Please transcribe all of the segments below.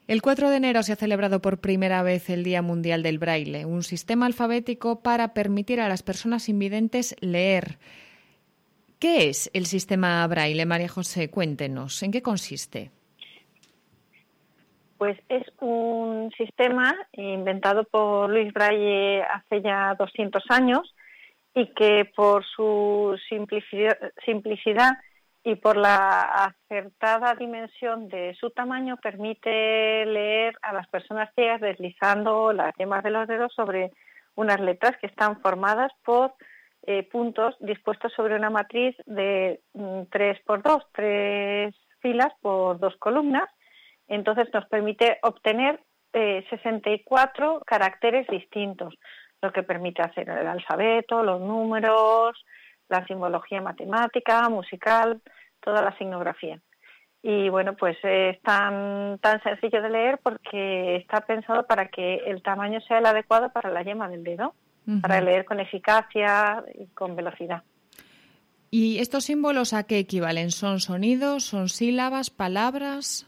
El 4 de enero se ha celebrado por primera vez el Día Mundial del Braille, un sistema alfabético para permitir a las personas invidentes leer. ¿Qué es el sistema Braille, María José? Cuéntenos, ¿en qué consiste? Pues es un sistema inventado por Louis Braille hace ya 200 años y que por su simplicidad y por la acertada dimensión de su tamaño permite leer a las personas ciegas deslizando las yemas de los dedos sobre unas letras que están formadas por puntos dispuestos sobre una matriz de 3x2, 3 filas por 2 columnas. Entonces nos permite obtener 64 caracteres distintos, lo que permite hacer el alfabeto, los números, la simbología matemática, musical, toda la signografía. Y bueno, pues es tan sencillo de leer porque está pensado para que el tamaño sea el adecuado para la yema del dedo, para leer con eficacia y con velocidad. ¿Y estos símbolos a qué equivalen? ¿Son sonidos, son sílabas, palabras?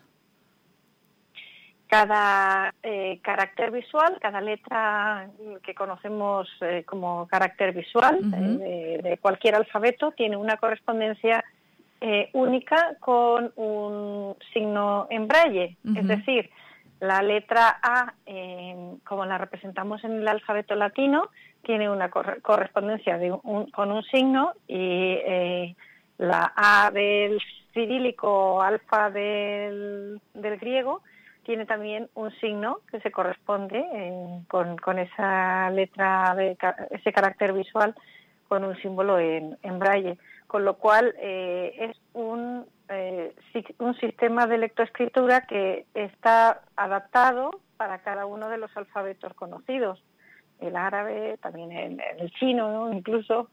Cada carácter visual, cada letra que conocemos como carácter visual de cualquier alfabeto tiene una correspondencia única con un signo en braille. Es decir, la letra A, como la representamos en el alfabeto latino, tiene una correspondencia con un signo y la A del cirílico, alfa del griego, tiene también un signo que se corresponde con esa letra, ese carácter visual, con un símbolo en braille. Con lo cual es un sistema de lectoescritura que está adaptado para cada uno de los alfabetos conocidos. El árabe, también el chino, ¿no? Incluso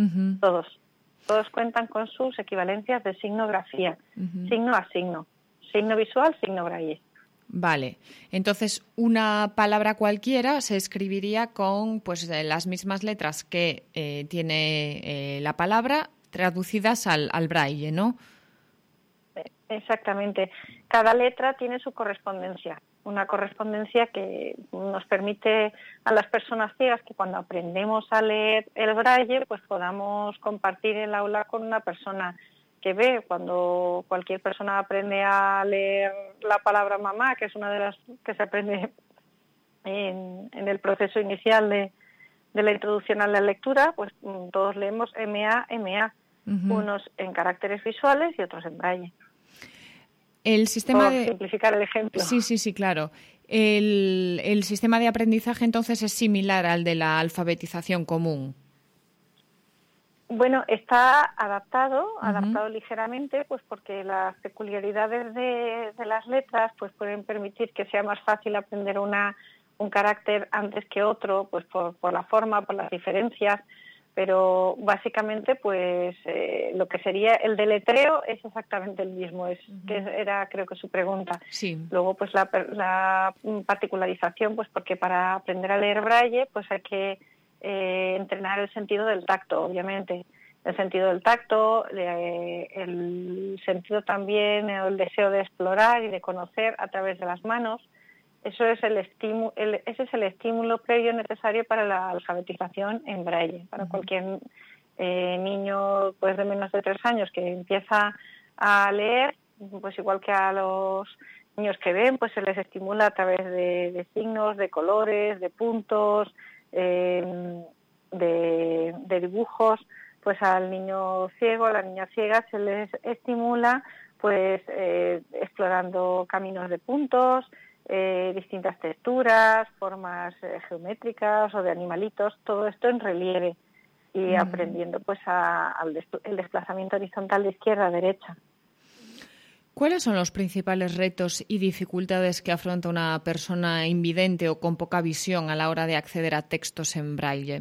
todos cuentan con sus equivalencias de signografía, signo a signo, signo visual, signo braille. Vale, entonces una palabra cualquiera se escribiría con pues las mismas letras que tiene la palabra traducidas al braille, ¿no? Exactamente. Cada letra tiene su correspondencia, una correspondencia que nos permite a las personas ciegas que cuando aprendemos a leer el braille pues podamos compartir el aula con una persona que ve. Cuando cualquier persona aprende a leer la palabra mamá, que es una de las que se aprende en el proceso inicial de la introducción a la lectura, pues todos leemos MA, unos en caracteres visuales y otros en braille. El sistema por simplificar el ejemplo. Sí, claro. El sistema de aprendizaje entonces es similar al de la alfabetización común. Bueno, está adaptado ligeramente, pues porque las peculiaridades de las letras pues pueden permitir que sea más fácil aprender un carácter antes que otro, pues por la forma, por las diferencias, pero básicamente pues lo que sería el deletreo es exactamente el mismo, que era creo que su pregunta. Sí. Luego pues la particularización, pues porque para aprender a leer braille pues hay que entrenar el sentido del tacto, obviamente. El sentido del tacto, el sentido también, el deseo de explorar y de conocer a través de las manos. Eso es ese es el estímulo previo necesario para la alfabetización en braille. Para cualquier niño pues de menos de 3 años que empieza a leer, pues igual que a los niños que ven, pues se les estimula a través de signos, de colores, de puntos, de dibujos. Pues al niño ciego, a la niña ciega se les estimula pues explorando caminos de puntos, distintas texturas, formas geométricas o de animalitos, todo esto en relieve y aprendiendo pues el desplazamiento horizontal de izquierda a derecha. ¿Cuáles son los principales retos y dificultades que afronta una persona invidente o con poca visión a la hora de acceder a textos en braille?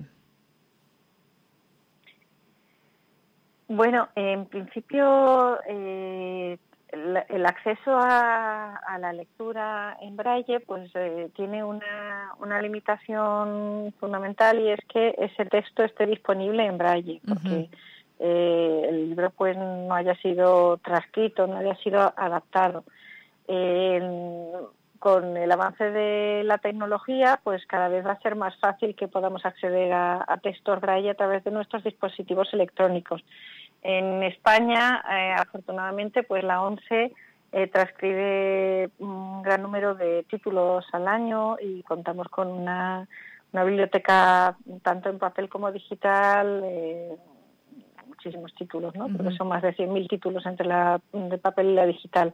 Bueno, en principio el acceso a la lectura en braille pues tiene una limitación fundamental, y es que ese texto esté disponible en braille, porque el libro pues no haya sido transcrito, no haya sido adaptado. con el avance de la tecnología, pues cada vez va a ser más fácil que podamos acceder a textos braille a través de nuestros dispositivos electrónicos. En España, afortunadamente, pues la ONCE transcribe un gran número de títulos al año y contamos con una biblioteca tanto en papel como digital, muchísimos títulos, ¿no? Porque son más de 100.000 títulos entre la de papel y la digital.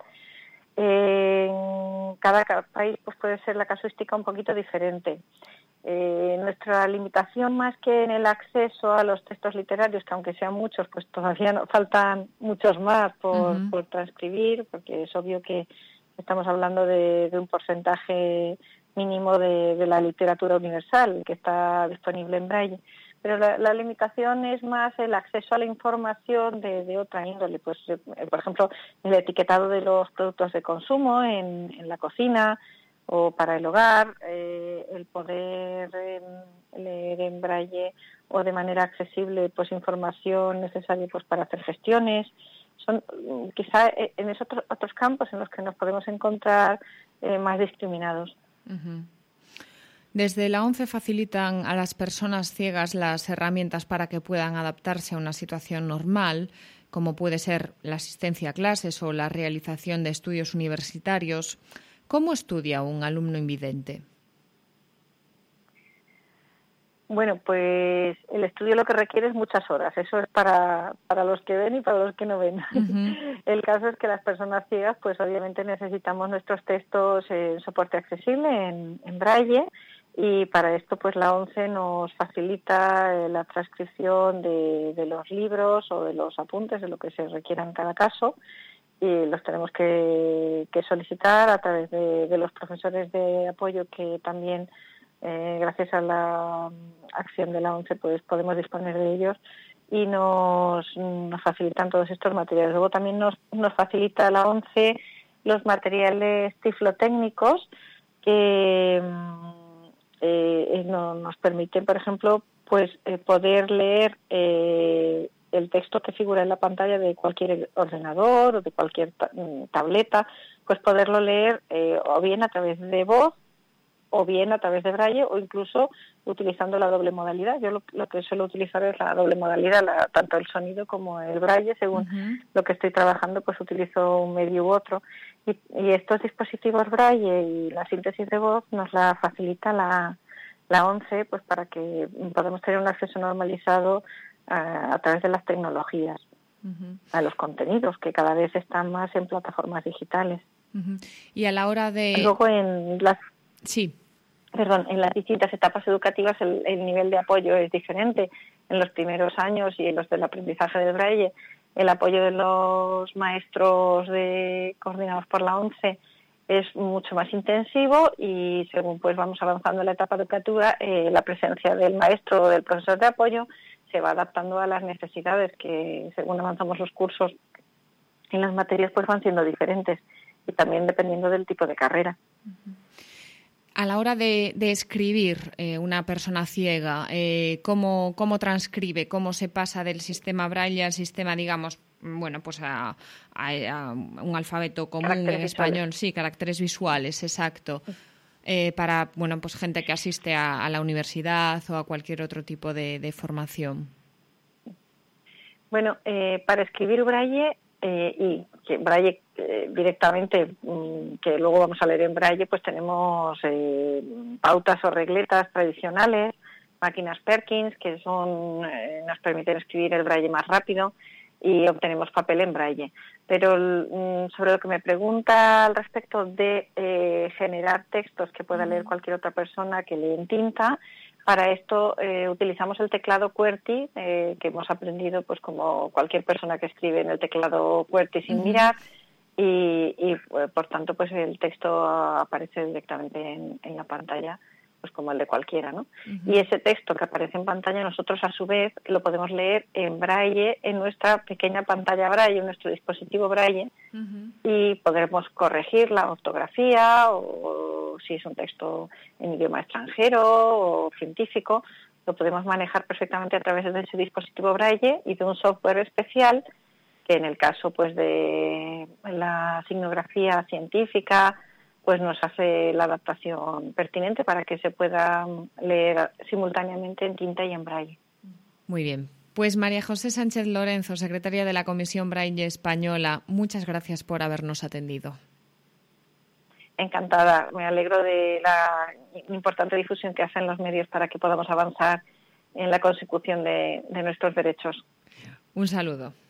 En cada país pues puede ser la casuística un poquito diferente. Nuestra limitación, más que en el acceso a los textos literarios, que aunque sean muchos, pues todavía nos faltan muchos más por transcribir, porque es obvio que estamos hablando de un porcentaje mínimo de la literatura universal que está disponible en braille. Pero la limitación es más el acceso a la información de otra índole, pues por ejemplo el etiquetado de los productos de consumo en la cocina o para el hogar, el poder leer en braille o de manera accesible pues información necesaria pues para hacer gestiones. Son quizá en esos otros campos en los que nos podemos encontrar más discriminados. Uh-huh. Desde la ONCE facilitan a las personas ciegas las herramientas para que puedan adaptarse a una situación normal, como puede ser la asistencia a clases o la realización de estudios universitarios. ¿Cómo estudia un alumno invidente? Bueno, pues el estudio lo que requiere es muchas horas. Eso es para los que ven y para los que no ven. Uh-huh. El caso es que las personas ciegas, pues obviamente necesitamos nuestros textos en soporte accesible, en braille, y para esto pues la ONCE nos facilita la transcripción de los libros o de los apuntes, de lo que se requiera en cada caso, y los tenemos que solicitar a través de los profesores de apoyo que también, gracias a la acción de la ONCE, pues podemos disponer de ellos y nos facilitan todos estos materiales. Luego también nos facilita la ONCE los materiales tiflotécnicos que nos permiten, por ejemplo, pues poder leer el texto que figura en la pantalla de cualquier ordenador o de cualquier tableta, pues poderlo leer o bien a través de voz o bien a través de braille o incluso utilizando la doble modalidad. Yo lo que suelo utilizar es la doble modalidad, tanto el sonido como el braille, según lo que estoy trabajando, pues utilizo un medio u otro. Y estos dispositivos braille y la síntesis de voz nos la facilita la ONCE, pues para que podamos tener un acceso normalizado a través de las tecnologías a los contenidos que cada vez están más en plataformas digitales. Y a la hora de... Luego en las... Sí. Perdón, en las distintas etapas educativas el nivel de apoyo es diferente. En los primeros años y en los del aprendizaje del braille, el apoyo de los maestros coordinados por la ONCE es mucho más intensivo y según pues vamos avanzando en la etapa educativa, la presencia del maestro o del profesor de apoyo se va adaptando a las necesidades que según avanzamos los cursos en las materias pues van siendo diferentes y también dependiendo del tipo de carrera. A la hora de escribir una persona ciega, ¿cómo transcribe? ¿Cómo se pasa del sistema braille al sistema, digamos, bueno, pues a un alfabeto común en español? Sí, caracteres visuales, exacto. Para, bueno, pues gente que asiste a la universidad o a cualquier otro tipo de formación. Bueno, para escribir braille y que braille directamente, que luego vamos a leer en braille, pues tenemos pautas o regletas tradicionales, máquinas Perkins, que nos permiten escribir el braille más rápido y obtenemos papel en braille. Pero sobre lo que me pregunta al respecto de generar textos que pueda leer cualquier otra persona que lee en tinta, para esto utilizamos el teclado QWERTY, que hemos aprendido pues como cualquier persona que escribe en el teclado QWERTY sin mirar, y por tanto pues el texto aparece directamente en la pantalla, pues como el de cualquiera, ¿no? Y ese texto que aparece en pantalla nosotros a su vez lo podemos leer en braille en nuestra pequeña pantalla braille, en nuestro dispositivo braille, y podremos corregir la ortografía o si es un texto en idioma extranjero o científico, lo podemos manejar perfectamente a través de ese dispositivo braille y de un software especial que en el caso pues de la signografía científica pues nos hace la adaptación pertinente para que se pueda leer simultáneamente en tinta y en braille. Muy bien. Pues María José Sánchez Lorenzo, secretaria de la Comisión Braille Española, muchas gracias por habernos atendido. Encantada. Me alegro de la importante difusión que hacen los medios para que podamos avanzar en la consecución de nuestros derechos. Un saludo.